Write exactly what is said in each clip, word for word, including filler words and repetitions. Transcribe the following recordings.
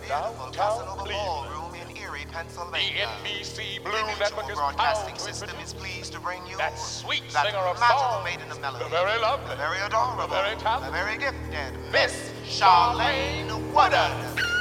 beautiful Casanova Ballroom in Erie, Pennsylvania. The N B C Blue The Network Mutual is Broadcasting proud to System introduce is pleased to bring you that sweet that singer of magical songs, maiden of melody, the very lovely, the very adorable, the very talented, the very gifted Miss Charlene Woodard.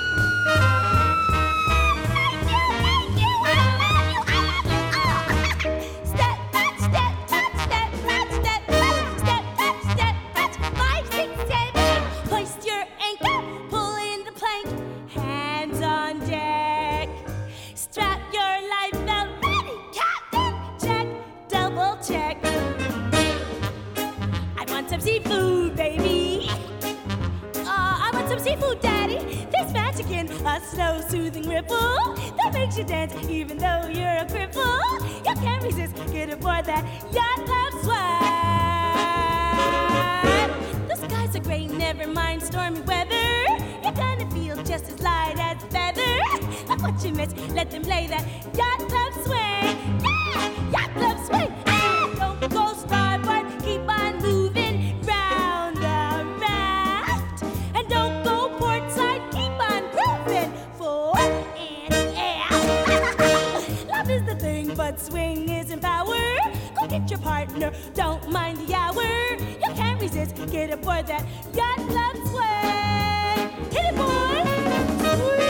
Seafood, baby. Oh, I want some seafood, Daddy. There's magic in a slow, soothing ripple that makes you dance even though you're a cripple. You can't resist. Get aboard that yacht club swag. The skies are gray, never mind stormy weather. You're gonna feel just as light as feather. Look what you missed. Let them play that yacht club swing. Yeah, yacht club swing. Ah, don't go starboard. Keep on moving. But swing isn't power. Go get your partner, don't mind the hour. You can't resist, get aboard that yacht club swing. Hit it, boy! Swing!